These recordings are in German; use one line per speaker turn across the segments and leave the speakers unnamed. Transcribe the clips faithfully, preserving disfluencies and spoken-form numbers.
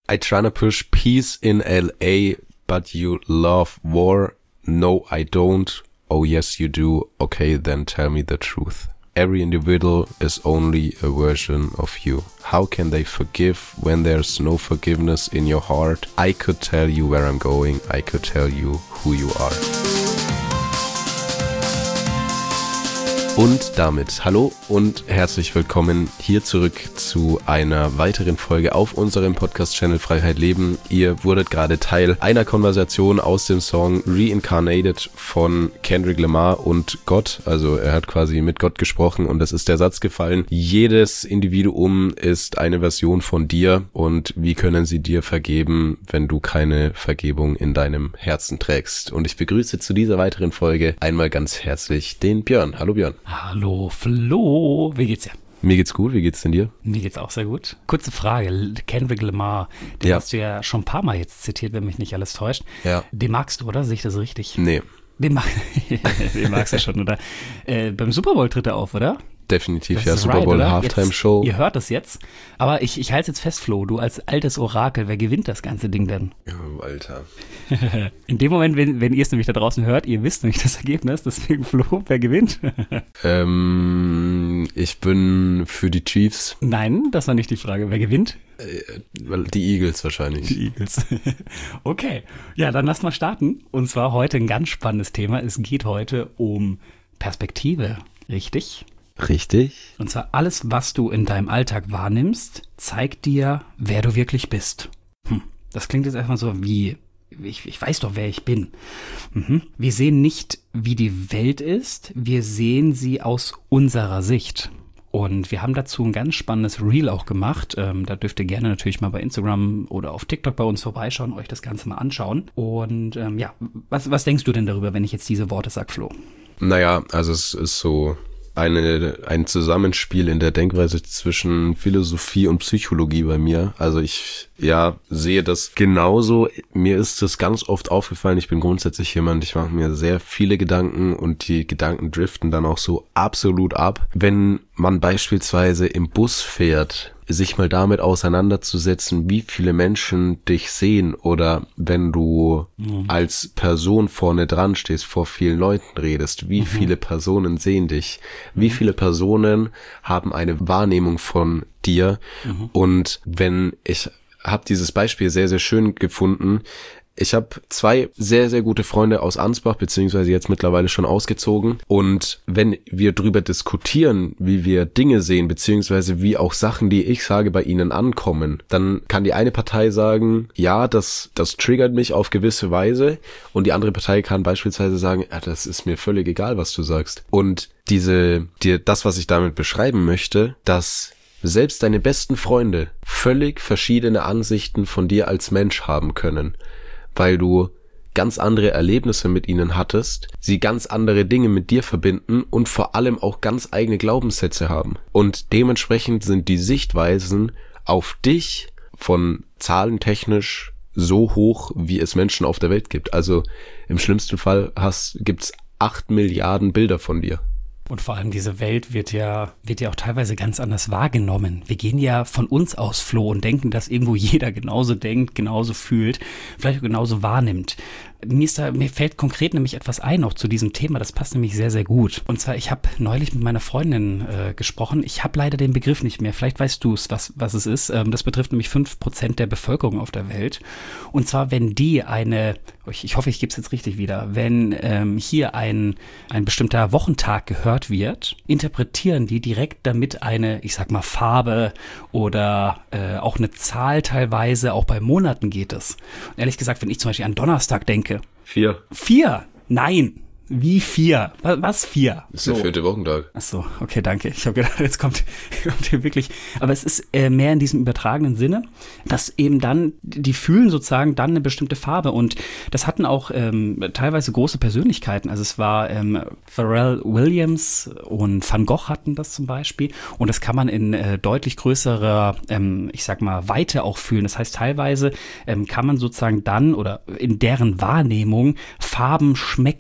I tryna push peace in L A, but you love war. No, I don't. Oh yes, you do. Okay, then tell me the truth. Every individual is only a version of you. How can they forgive when there's no forgiveness in your heart? I could tell you where I'm going. I could tell you who you are. Und damit hallo und herzlich willkommen hier zurück zu einer weiteren Folge auf unserem Podcast-Channel Freiheit Leben. Ihr wurdet gerade Teil einer Konversation aus dem Song Reincarnated von Kendrick Lamar und Gott. Also er hat quasi mit Gott gesprochen und es ist der Satz gefallen: Jedes Individuum ist eine Version von dir, und wie können sie dir vergeben, wenn du keine Vergebung in deinem Herzen trägst? Und ich begrüße zu dieser weiteren Folge einmal ganz herzlich den Björn. Hallo Björn.
Hallo Flo, wie geht's dir?
Mir geht's gut, wie geht's denn dir?
Mir geht's auch sehr gut. Kurze Frage, Kendrick Lamar, den
ja.
hast du ja schon ein paar Mal jetzt zitiert, wenn mich nicht alles täuscht.
Ja.
Den magst du, oder? Sehe ich das richtig?
Nee.
Den, mag, den magst du schon, oder? Äh, beim Super Bowl tritt er auf, oder?
Definitiv,
das
ja, Super Bowl right, Halftime Show.
Ihr hört das jetzt, aber ich, ich halte es jetzt fest, Flo, du als altes Orakel, wer gewinnt das ganze Ding denn?
Oh, Alter.
In dem Moment, wenn, wenn ihr es nämlich da draußen hört, ihr wisst nämlich das Ergebnis, deswegen Flo, wer gewinnt?
ähm, ich bin für die Chiefs.
Nein, das war nicht die Frage, wer gewinnt?
Äh, die Eagles wahrscheinlich.
Die Eagles. Okay, ja, dann lass mal starten. Und zwar heute ein ganz spannendes Thema. Es geht heute um Perspektive, richtig?
Richtig.
Und zwar alles, was du in deinem Alltag wahrnimmst, zeigt dir, wer du wirklich bist. Hm. Das klingt jetzt erstmal so wie, ich, ich weiß doch, wer ich bin. Mhm. Wir sehen nicht, wie die Welt ist, wir sehen sie aus unserer Sicht. Und wir haben dazu ein ganz spannendes Reel auch gemacht. Ähm, da dürft ihr gerne natürlich mal bei Instagram oder auf TikTok bei uns vorbeischauen, euch das Ganze mal anschauen. Und ähm, ja, was, was denkst du denn darüber, wenn ich jetzt diese Worte sage, Flo?
Naja, also es ist so eine, ein Zusammenspiel in der Denkweise zwischen Philosophie und Psychologie bei mir. Also ich, ja, sehe das genauso. Mir ist das ganz oft aufgefallen. Ich bin grundsätzlich jemand, ich mache mir sehr viele Gedanken und die Gedanken driften dann auch so absolut ab. Wenn man beispielsweise im Bus fährt, sich mal damit auseinanderzusetzen, wie viele Menschen dich sehen, oder wenn du mhm. als Person vorne dran stehst, vor vielen Leuten redest, wie mhm. viele Personen sehen dich, mhm. wie viele Personen haben eine Wahrnehmung von dir. Mhm. Und wenn ich habe dieses Beispiel sehr, sehr schön gefunden. Ich habe zwei sehr, sehr gute Freunde aus Ansbach, beziehungsweise jetzt mittlerweile schon ausgezogen. Und wenn wir drüber diskutieren, wie wir Dinge sehen, beziehungsweise wie auch Sachen, die ich sage, bei ihnen ankommen, dann kann die eine Partei sagen, ja, das das triggert mich auf gewisse Weise. Und die andere Partei kann beispielsweise sagen, ja, das ist mir völlig egal, was du sagst. Und diese, die, das, was ich damit beschreiben möchte, dass selbst deine besten Freunde völlig verschiedene Ansichten von dir als Mensch haben können, weil du ganz andere Erlebnisse mit ihnen hattest, sie ganz andere Dinge mit dir verbinden und vor allem auch ganz eigene Glaubenssätze haben. Und dementsprechend sind die Sichtweisen auf dich von zahlentechnisch so hoch, wie es Menschen auf der Welt gibt. Also im schlimmsten Fall hast, gibt's acht Milliarden Bilder von dir.
Und vor allem diese Welt wird ja, wird ja auch teilweise ganz anders wahrgenommen. Wir gehen ja von uns aus, Flo, und denken, dass irgendwo jeder genauso denkt, genauso fühlt, vielleicht genauso wahrnimmt. Mir, ist da, mir fällt konkret nämlich etwas ein, auch zu diesem Thema, das passt nämlich sehr, sehr gut. Und zwar, ich habe neulich mit meiner Freundin äh, gesprochen, ich habe leider den Begriff nicht mehr, vielleicht weißt du es, was, was es ist. Ähm, das betrifft nämlich fünf Prozent der Bevölkerung auf der Welt. Und zwar, wenn die eine, ich, ich hoffe, ich gebe es jetzt richtig wieder, wenn ähm, hier ein, ein bestimmter Wochentag gehört wird, interpretieren die direkt damit eine, ich sag mal, Farbe oder äh, auch eine Zahl teilweise, auch bei Monaten geht es. Und ehrlich gesagt, wenn ich zum Beispiel an Donnerstag denke,
Vier.
Vier? Nein. Wie vier? Was, was vier?
Das ist so. Der vierte Wochentag.
Ach so, okay, danke. Ich habe gedacht, jetzt kommt, kommt hier wirklich. Aber es ist äh, mehr in diesem übertragenen Sinne, dass eben dann, die fühlen sozusagen dann eine bestimmte Farbe. Und das hatten auch ähm, teilweise große Persönlichkeiten. Also es war ähm, Pharrell Williams und Van Gogh hatten das zum Beispiel. Und das kann man in äh, deutlich größerer, ähm, ich sag mal, Weite auch fühlen. Das heißt, teilweise ähm, kann man sozusagen dann oder in deren Wahrnehmung Farben schmecken.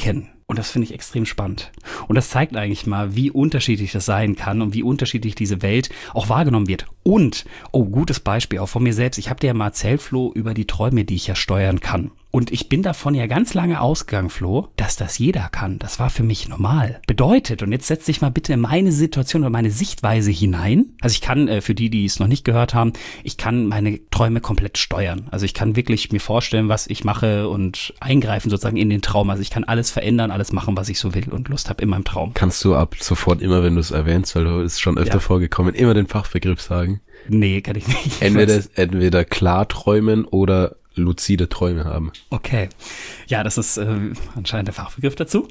Und das finde ich extrem spannend. Und das zeigt eigentlich mal, wie unterschiedlich das sein kann und wie unterschiedlich diese Welt auch wahrgenommen wird. Und, oh, gutes Beispiel auch von mir selbst. Ich habe dir ja mal erzählt, Flo, über die Träume, die ich ja steuern kann. Und ich bin davon ja ganz lange ausgegangen, Flo, dass das jeder kann. Das war für mich normal. Bedeutet, und jetzt setz dich mal bitte in meine Situation oder meine Sichtweise hinein. Also ich kann, äh, für die, die es noch nicht gehört haben, ich kann meine Träume komplett steuern. Also ich kann wirklich mir vorstellen, was ich mache und eingreifen sozusagen in den Traum. Also ich kann alles verändern, alles machen, was ich so will und Lust habe in meinem Traum.
Kannst du ab sofort immer, wenn du es erwähnst, weil du ist schon öfter ja. vorgekommen, immer den Fachbegriff sagen?
Nee, kann ich nicht.
Entweder, entweder Klarträumen oder luzide Träume haben.
Okay. Ja, das ist äh, anscheinend der Fachbegriff dazu.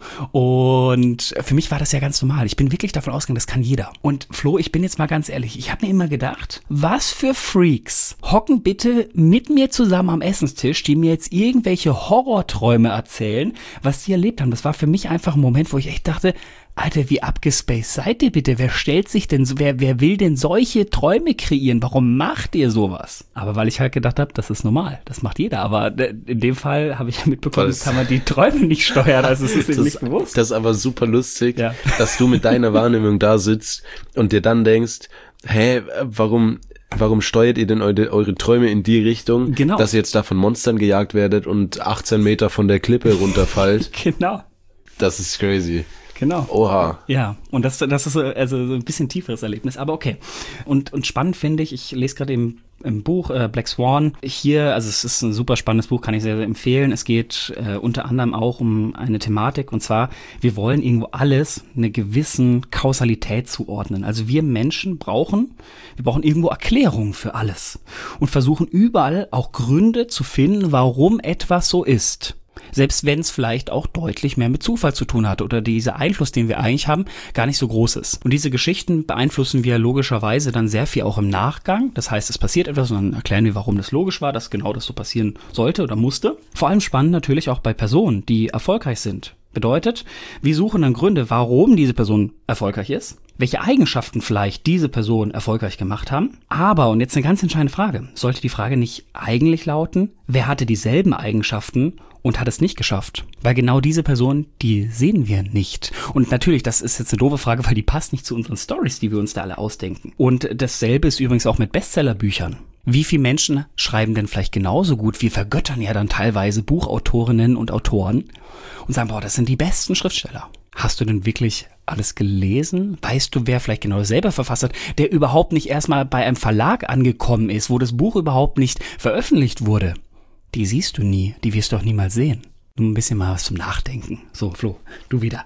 Und für mich war das ja ganz normal. Ich bin wirklich davon ausgegangen, das kann jeder. Und Flo, ich bin jetzt mal ganz ehrlich, ich habe mir immer gedacht, was für Freaks hocken bitte mit mir zusammen am Essenstisch, die mir jetzt irgendwelche Horrorträume erzählen, was sie erlebt haben. Das war für mich einfach ein Moment, wo ich echt dachte, Alter, wie abgespaced seid ihr bitte? Wer stellt sich denn, so, wer, wer will denn solche Träume kreieren? Warum macht ihr sowas? Aber weil ich halt gedacht habe, das ist normal, das macht jeder. Aber in dem Fall habe ich ja mitbekommen, das kann man die Träume nicht steuern, also es ist eben nicht bewusst.
Das ist aber super lustig, ja. dass du mit deiner Wahrnehmung da sitzt und dir dann denkst, hä, warum... Warum steuert ihr denn eure, eure Träume in die Richtung,
genau.
dass ihr jetzt da von Monstern gejagt werdet und achtzehn Meter von der Klippe runterfallt?
Genau.
Das ist crazy.
Genau.
Oha.
Ja, und das, das ist also so ein bisschen tieferes Erlebnis, aber okay. Und, und spannend finde ich, ich lese gerade im, im Buch äh, Black Swan hier, also es ist ein super spannendes Buch, kann ich sehr, sehr empfehlen. Es geht äh, unter anderem auch um eine Thematik, und zwar, wir wollen irgendwo alles einer gewissen Kausalität zuordnen. Also wir Menschen brauchen, wir brauchen irgendwo Erklärungen für alles und versuchen überall auch Gründe zu finden, warum etwas so ist. Selbst wenn es vielleicht auch deutlich mehr mit Zufall zu tun hat oder dieser Einfluss, den wir eigentlich haben, gar nicht so groß ist. Und diese Geschichten beeinflussen wir logischerweise dann sehr viel auch im Nachgang. Das heißt, es passiert etwas und dann erklären wir, warum das logisch war, dass genau das so passieren sollte oder musste. Vor allem spannend natürlich auch bei Personen, die erfolgreich sind. Bedeutet, wir suchen dann Gründe, warum diese Person erfolgreich ist, welche Eigenschaften vielleicht diese Person erfolgreich gemacht haben. Aber, und jetzt eine ganz entscheidende Frage, sollte die Frage nicht eigentlich lauten, wer hatte dieselben Eigenschaften und hat es nicht geschafft? Weil genau diese Person, die sehen wir nicht. Und natürlich, das ist jetzt eine doofe Frage, weil die passt nicht zu unseren Stories, die wir uns da alle ausdenken. Und dasselbe ist übrigens auch mit Bestsellerbüchern. Wie viele Menschen schreiben denn vielleicht genauso gut? Wir vergöttern ja dann teilweise Buchautorinnen und Autoren und sagen, boah, das sind die besten Schriftsteller. Hast du denn wirklich alles gelesen? Weißt du, wer vielleicht genau selber verfasst hat, der überhaupt nicht erstmal bei einem Verlag angekommen ist, wo das Buch überhaupt nicht veröffentlicht wurde? Die siehst du nie, die wirst du auch niemals sehen. Nur ein bisschen mal was zum Nachdenken. So, Flo, du wieder.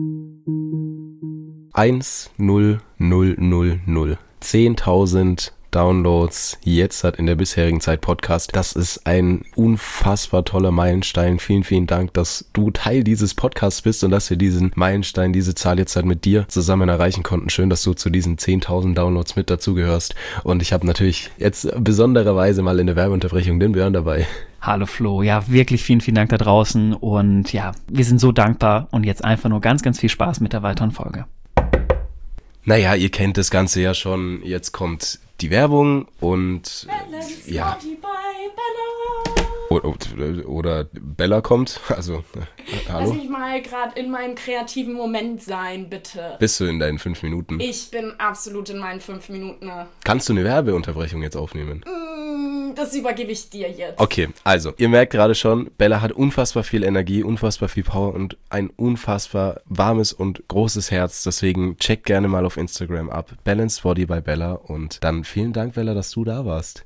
eins null null null null. zehntausend Downloads jetzt hat in der bisherigen Zeit Podcast. Das ist ein unfassbar toller Meilenstein. Vielen, vielen Dank, dass du Teil dieses Podcasts bist und dass wir diesen Meilenstein, diese Zahl jetzt halt mit dir zusammen erreichen konnten. Schön, dass du zu diesen zehntausend Downloads mit dazugehörst. Und ich habe natürlich jetzt besondererweise mal in der Werbeunterbrechung den Björn dabei.
Hallo Flo, ja wirklich vielen, vielen Dank da draußen und ja, wir sind so dankbar und jetzt einfach nur ganz, ganz viel Spaß mit der weiteren Folge.
Naja, ihr kennt das Ganze ja schon. Jetzt kommt die Werbung und
Balance
ja.
Body by Bella.
Oder, oder Bella kommt, also äh, hallo.
Lass mich mal gerade in meinem kreativen Moment sein, bitte.
Bist du in deinen fünf Minuten?
Ich bin absolut in meinen fünf Minuten.
Kannst du eine Werbeunterbrechung jetzt aufnehmen?
Mm, das übergebe ich dir jetzt.
Okay, also, ihr merkt gerade schon, Bella hat unfassbar viel Energie, unfassbar viel Power und ein unfassbar warmes und großes Herz. Deswegen checkt gerne mal auf Instagram ab. Balanced Body by Bella. Und dann vielen Dank, Bella, dass du da warst.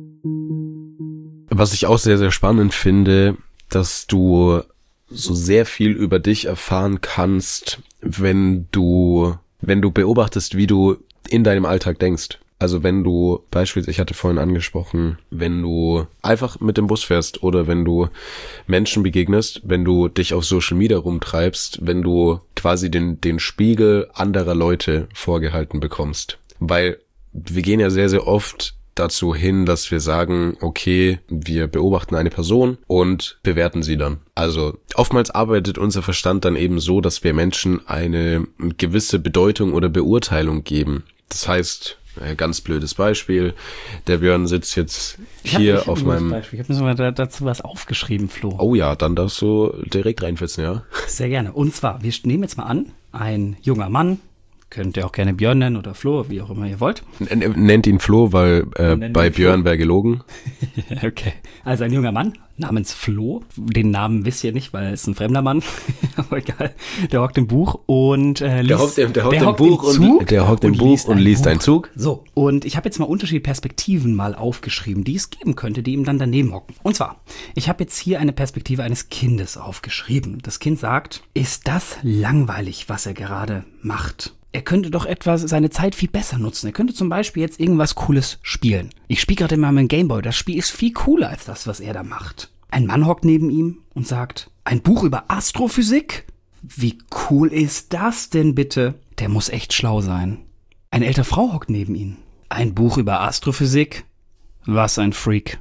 Was ich auch sehr, sehr spannend finde, dass du so sehr viel über dich erfahren kannst, wenn du, wenn du beobachtest, wie du in deinem Alltag denkst. Also wenn du beispielsweise, ich hatte vorhin angesprochen, wenn du einfach mit dem Bus fährst oder wenn du Menschen begegnest, wenn du dich auf Social Media rumtreibst, wenn du quasi den, den Spiegel anderer Leute vorgehalten bekommst. Weil wir gehen ja sehr, sehr oft dazu hin, dass wir sagen, okay, wir beobachten eine Person und bewerten sie dann. Also oftmals arbeitet unser Verstand dann eben so, dass wir Menschen eine gewisse Bedeutung oder Beurteilung geben. Das heißt, Äh, ganz blödes Beispiel. Der Björn sitzt jetzt
Ich hab-
hier
ich hab
auf
ein gutes
meinem...
Beispiel. Ich habe mir sogar da- dazu was aufgeschrieben, Flo.
Oh ja, dann darfst du direkt reinfetzen, ja?
Sehr gerne. Und zwar, wir nehmen jetzt mal an, ein junger Mann, könnt ihr auch gerne Björn nennen oder Flo, wie auch immer ihr wollt.
N n- nennt ihn Flo, weil äh,
Nennt
bei
ihn Flo.
Björn wäre gelogen.
Okay. Also ein junger Mann namens Flo. Den Namen wisst ihr nicht, weil er ist ein fremder Mann. Aber egal. Der hockt im Buch und äh, liest.
Der hockt im, der hockt
der
im
hockt
Buch
im
und,
Zug
der hockt im Buch und liest
ein
einen Zug.
So, und ich habe jetzt mal unterschiedliche Perspektiven mal aufgeschrieben, die es geben könnte, die ihm dann daneben hocken. Und zwar, ich habe jetzt hier eine Perspektive eines Kindes aufgeschrieben. Das Kind sagt, ist das langweilig, was er gerade macht? Er könnte doch etwas seine Zeit viel besser nutzen. Er könnte zum Beispiel jetzt irgendwas Cooles spielen. Ich spiele gerade immer mit dem Gameboy. Das Spiel ist viel cooler als das, was er da macht. Ein Mann hockt neben ihm und sagt, ein Buch über Astrophysik? Wie cool ist das denn bitte? Der muss echt schlau sein. Eine ältere Frau hockt neben ihm. Ein Buch über Astrophysik? Was ein Freak.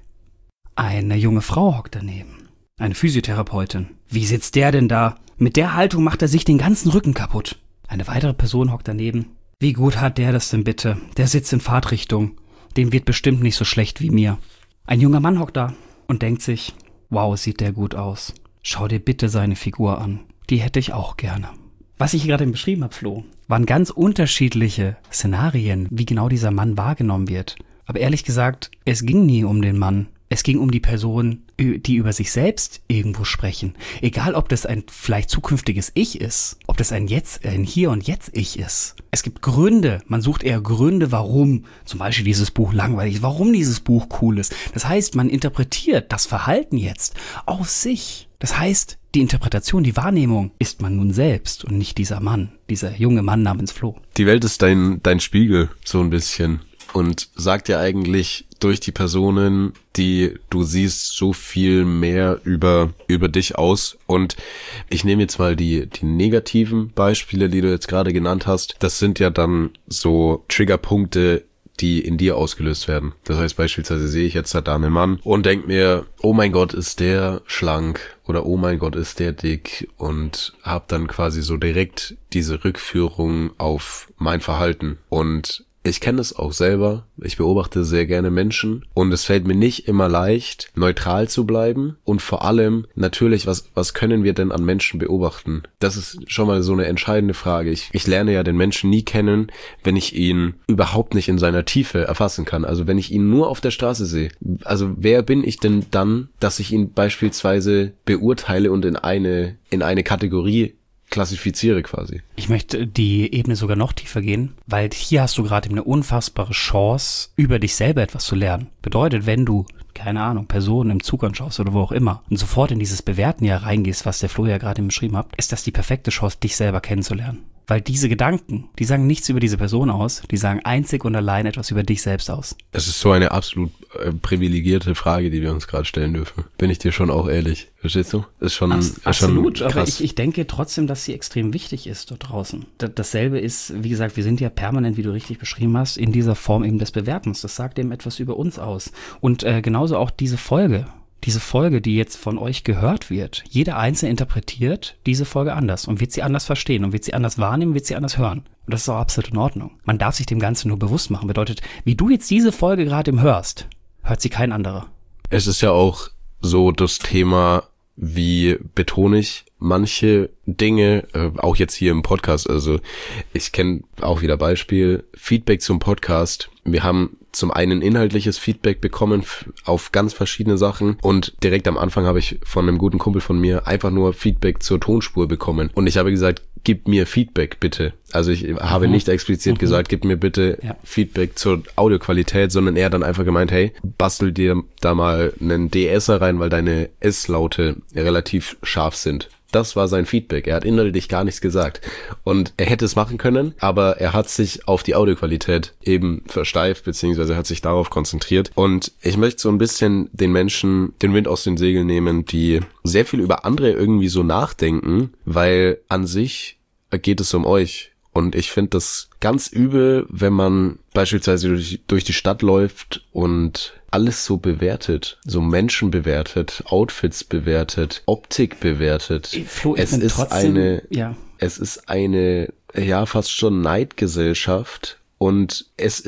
Eine junge Frau hockt daneben. Eine Physiotherapeutin. Wie sitzt der denn da? Mit der Haltung macht er sich den ganzen Rücken kaputt. Eine weitere Person hockt daneben. Wie gut hat der das denn bitte? Der sitzt in Fahrtrichtung. Dem wird bestimmt nicht so schlecht wie mir. Ein junger Mann hockt da und denkt sich, wow, sieht der gut aus. Schau dir bitte seine Figur an. Die hätte ich auch gerne. Was ich hier gerade beschrieben habe, Flo, waren ganz unterschiedliche Szenarien, wie genau dieser Mann wahrgenommen wird. Aber ehrlich gesagt, es ging nie um den Mann. Es ging um die Person, die über sich selbst irgendwo sprechen. Egal, ob das ein vielleicht zukünftiges Ich ist, ob das ein Jetzt, ein Hier und Jetzt Ich ist. Es gibt Gründe, man sucht eher Gründe, warum zum Beispiel dieses Buch langweilig ist, warum dieses Buch cool ist. Das heißt, man interpretiert das Verhalten jetzt aus sich. Das heißt, die Interpretation, die Wahrnehmung ist man nun selbst und nicht dieser Mann, dieser junge Mann namens Flo.
Die Welt ist dein, dein Spiegel, so ein bisschen. Und sagt ja eigentlich durch die Personen, die du siehst, so viel mehr über, über dich aus. Und ich nehme jetzt mal die, die negativen Beispiele, die du jetzt gerade genannt hast. Das sind ja dann so Triggerpunkte, die in dir ausgelöst werden. Das heißt beispielsweise sehe ich jetzt da einen Mann und denke mir, oh mein Gott, ist der schlank oder oh mein Gott, ist der dick und habe dann quasi so direkt diese Rückführung auf mein Verhalten. Und ich kenne es auch selber. Ich beobachte sehr gerne Menschen und es fällt mir nicht immer leicht, neutral zu bleiben und vor allem natürlich, was was können wir denn an Menschen beobachten? Das ist schon mal so eine entscheidende Frage. Ich, ich lerne ja den Menschen nie kennen, wenn ich ihn überhaupt nicht in seiner Tiefe erfassen kann. Also wenn ich ihn nur auf der Straße sehe. Also wer bin ich denn dann, dass ich ihn beispielsweise beurteile und in eine in eine Kategorie klassifiziere quasi.
Ich möchte die Ebene sogar noch tiefer gehen, weil hier hast du gerade eine unfassbare Chance, über dich selber etwas zu lernen. Bedeutet, wenn du, keine Ahnung, Personen im Zug anschaust oder wo auch immer und sofort in dieses Bewerten ja reingehst, was der Flo ja gerade beschrieben hat, ist das die perfekte Chance, dich selber kennenzulernen. Weil diese Gedanken, die sagen nichts über diese Person aus, die sagen einzig und allein etwas über dich selbst aus.
Es ist so eine absolut äh, privilegierte Frage, die wir uns gerade stellen dürfen. Bin ich dir schon auch ehrlich. Verstehst du? Ist schon,
Abs-
ist
Absolut,
schon
aber
krass.
ich, ich denke trotzdem, dass sie extrem wichtig ist dort draußen. D- dasselbe ist, wie gesagt, wir sind ja permanent, wie du richtig beschrieben hast, in dieser Form eben des Bewertens. Das sagt eben etwas über uns aus. Und äh, genauso auch diese Folge. Diese Folge, die jetzt von euch gehört wird, jeder Einzelne interpretiert diese Folge anders und wird sie anders verstehen und wird sie anders wahrnehmen, wird sie anders hören. Und das ist auch absolut in Ordnung. Man darf sich dem Ganzen nur bewusst machen. Bedeutet, wie du jetzt diese Folge gerade im hörst, hört sie kein anderer.
Es ist ja auch so das Thema, wie betone ich manche Dinge, äh, auch jetzt hier im Podcast. Also ich kenne auch wieder Beispiel, Feedback zum Podcast. Wir haben zum einen inhaltliches Feedback bekommen f- auf ganz verschiedene Sachen und direkt am Anfang habe ich von einem guten Kumpel von mir einfach nur Feedback zur Tonspur bekommen. Und ich habe gesagt, gib mir Feedback bitte. Also ich habe
Mhm.
nicht explizit
Mhm.
gesagt, gib mir bitte
Ja.
Feedback zur Audioqualität, sondern er hat dann einfach gemeint, hey, bastel dir da mal einen D S er rein, weil deine S-Laute relativ scharf sind. Das war sein Feedback. Er hat inhaltlich gar nichts gesagt. Und er hätte es machen können, aber er hat sich auf die Audioqualität eben versteift, beziehungsweise hat sich darauf konzentriert. Und ich möchte so ein bisschen den Menschen den Wind aus den Segeln nehmen, die sehr viel über andere irgendwie so nachdenken, weil an sich geht es um euch. Und ich finde das ganz übel, wenn man beispielsweise durch, durch die Stadt läuft und alles so bewertet, so Menschen bewertet, Outfits bewertet, Optik bewertet.
Flo, ich
es
bin
ist
trotzdem,
eine,
ja.
es ist eine, ja, fast schon Neidgesellschaft und es ist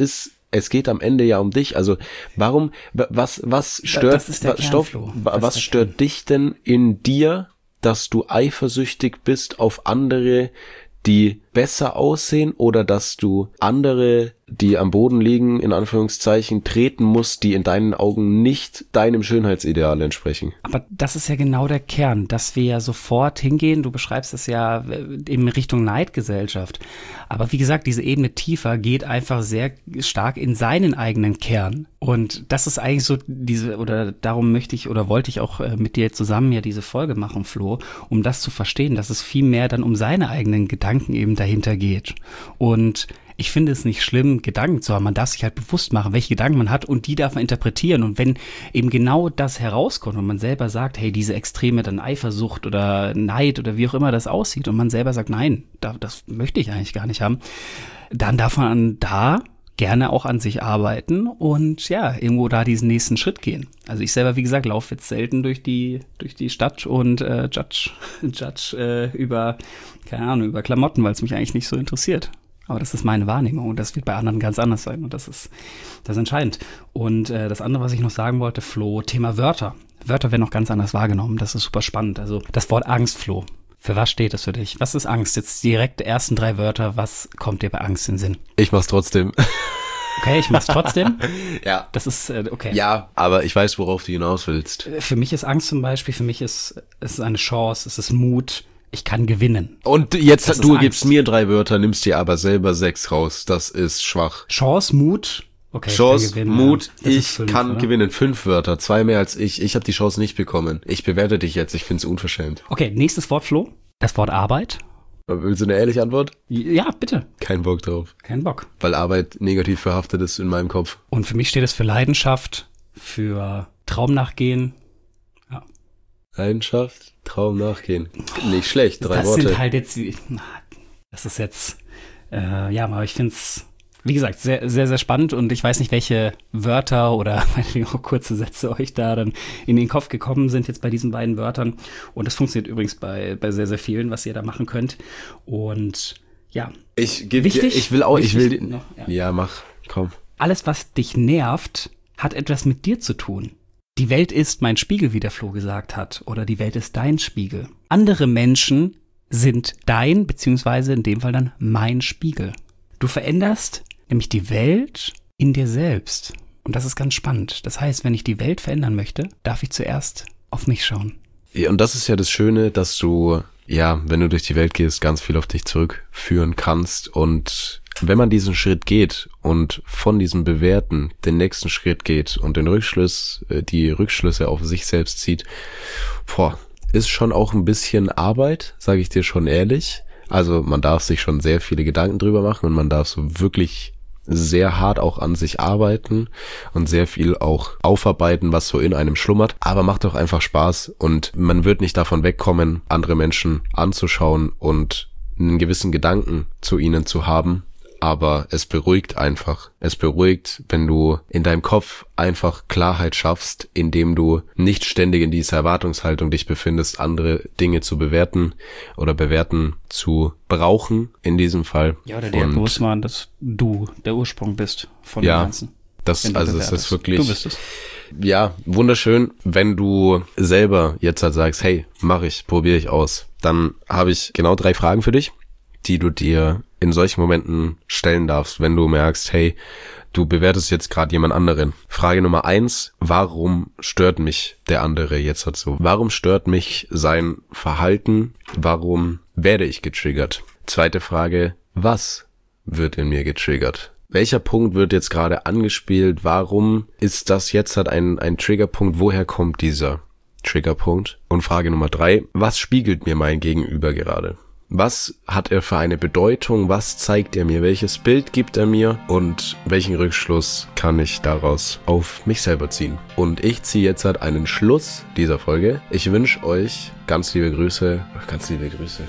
es geht am Ende ja um dich. Also warum, was, was stört,
das ist der
was, Stoff,
Kernfloh.
was
ist
stört
Kern.
dich denn in dir, dass du eifersüchtig bist auf andere, die besser aussehen, oder dass du andere, die am Boden liegen, in Anführungszeichen, treten musst, die in deinen Augen nicht deinem Schönheitsideal entsprechen?
Aber das ist ja genau der Kern, dass wir ja sofort hingehen, du beschreibst es ja in Richtung Neidgesellschaft. Aber wie gesagt, diese Ebene tiefer geht einfach sehr stark in seinen eigenen Kern. Und das ist eigentlich so diese, oder darum möchte ich oder wollte ich auch mit dir zusammen ja diese Folge machen, Flo, um das zu verstehen, dass es viel mehr dann um seine eigenen Gedanken eben dahinter geht. Und ich finde es nicht schlimm, Gedanken zu haben. Man darf sich halt bewusst machen, welche Gedanken man hat, und die darf man interpretieren. Und wenn eben genau das herauskommt und man selber sagt, hey, diese extreme dann Eifersucht oder Neid oder wie auch immer das aussieht, und man selber sagt, nein, das möchte ich eigentlich gar nicht haben, dann darf man da gerne auch an sich arbeiten und ja, irgendwo da diesen nächsten Schritt gehen. Also ich selber, wie gesagt, laufe jetzt selten durch die durch die Stadt und äh, judge, judge äh, über, keine Ahnung, über Klamotten, weil es mich eigentlich nicht so interessiert. Aber das ist meine Wahrnehmung, und das wird bei anderen ganz anders sein, und das ist das ist entscheidend. Und äh, das andere, was ich noch sagen wollte, Flo, Thema Wörter. Wörter werden noch ganz anders wahrgenommen, das ist super spannend. Also das Wort Angst, Flo. Für was steht das für dich? Was ist Angst? Jetzt direkt die ersten drei Wörter. Was kommt dir bei Angst in den Sinn?
Ich mach's trotzdem.
Okay, ich mach's trotzdem.
Ja.
Das ist, äh, okay.
Ja, aber ich weiß, worauf du hinaus willst.
Für mich ist Angst zum Beispiel, für mich ist es ist eine Chance, es ist Mut. Ich kann gewinnen.
Und jetzt,
Das
du
ist
gibst
Angst.
mir drei Wörter, nimmst dir aber selber sechs raus. Das ist schwach.
Chance, Mut. Okay,
Chance,
ich kann gewinnen,
Mut,
ja. Das ist
ich
fünf,
kann
oder?
gewinnen. Fünf Wörter, zwei mehr als ich. Ich habe die Chance nicht bekommen. Ich bewerte dich jetzt, ich find's unverschämt.
Okay, nächstes Wort, Flo. Das Wort Arbeit.
Willst du eine ehrliche Antwort?
Ja, bitte.
Kein Bock drauf.
Kein Bock.
Weil Arbeit negativ verhaftet ist in meinem Kopf.
Und für mich steht es für Leidenschaft, für Traum nachgehen. Ja.
Leidenschaft, Traum nachgehen. Nicht schlecht, drei
das
Worte.
sind halt jetzt, das ist jetzt, äh, ja, aber ich finde es, wie gesagt, sehr, sehr, sehr spannend, und ich weiß nicht, welche Wörter oder auch kurze Sätze euch da dann in den Kopf gekommen sind jetzt bei diesen beiden Wörtern. Und das funktioniert übrigens bei, bei sehr, sehr vielen, was ihr da machen könnt. Und ja,
Ich gebe dir,
Wichtig?
ich will auch, ich will,
Wichtig noch, ja.
ja, mach, komm.
alles, was dich nervt, hat etwas mit dir zu tun. Die Welt ist mein Spiegel, wie der Flo gesagt hat, oder die Welt ist dein Spiegel. Andere Menschen sind dein, beziehungsweise in dem Fall dann mein Spiegel. Du veränderst nämlich die Welt in dir selbst. Und das ist ganz spannend. Das heißt, wenn ich die Welt verändern möchte, darf ich zuerst auf mich schauen.
Ja, und das ist ja das Schöne, dass du, ja, wenn du durch die Welt gehst, ganz viel auf dich zurückführen kannst. Und wenn man diesen Schritt geht und von diesem Bewerten den nächsten Schritt geht und den Rückschluss, die Rückschlüsse auf sich selbst zieht, boah, ist schon auch ein bisschen Arbeit, sage ich dir schon ehrlich. Also man darf sich schon sehr viele Gedanken drüber machen, und man darf so wirklich sehr hart auch an sich arbeiten und sehr viel auch aufarbeiten, was so in einem schlummert. Aber macht doch einfach Spaß, und man wird nicht davon wegkommen, andere Menschen anzuschauen und einen gewissen Gedanken zu ihnen zu haben. Aber es beruhigt einfach. Es beruhigt, wenn du in deinem Kopf einfach Klarheit schaffst, indem du nicht ständig in dieser Erwartungshaltung dich befindest, andere Dinge zu bewerten oder bewerten zu brauchen, in diesem Fall.
Ja, oder dir
Und
bewusst machen, dass du der Ursprung bist von
Ja,
dem Ganzen.
das,
Wenn du
also es
bewertest.
ist wirklich,
Du bist es.
ja, wunderschön, wenn du selber jetzt halt sagst, hey, mach ich, probiere ich aus. Dann habe ich genau drei Fragen für dich, die du dir in solchen Momenten stellen darfst, wenn du merkst, hey, du bewertest jetzt gerade jemand anderen. Frage Nummer eins, warum stört mich der andere jetzt halt so? Warum stört mich sein Verhalten? Warum werde ich getriggert? Zweite Frage, was wird in mir getriggert? Welcher Punkt wird jetzt gerade angespielt? Warum ist das jetzt halt ein, ein Triggerpunkt? Woher kommt dieser Triggerpunkt? Und Frage Nummer drei, was spiegelt mir mein Gegenüber gerade? Was hat er für eine Bedeutung? Was zeigt er mir? Welches Bild gibt er mir? Und welchen Rückschluss kann ich daraus auf mich selber ziehen? Und ich ziehe jetzt halt einen Schluss dieser Folge. Ich wünsche euch ganz liebe Grüße. Ach, ganz liebe Grüße.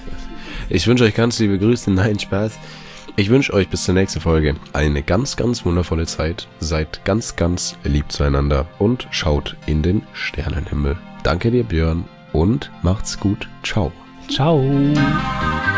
Ich wünsche euch ganz liebe Grüße. Nein, Spaß. Ich wünsche euch bis zur nächsten Folge eine ganz, ganz wundervolle Zeit. Seid ganz, ganz lieb zueinander und schaut in den Sternenhimmel. Danke dir, Björn, und macht's gut. Ciao.
Ciao.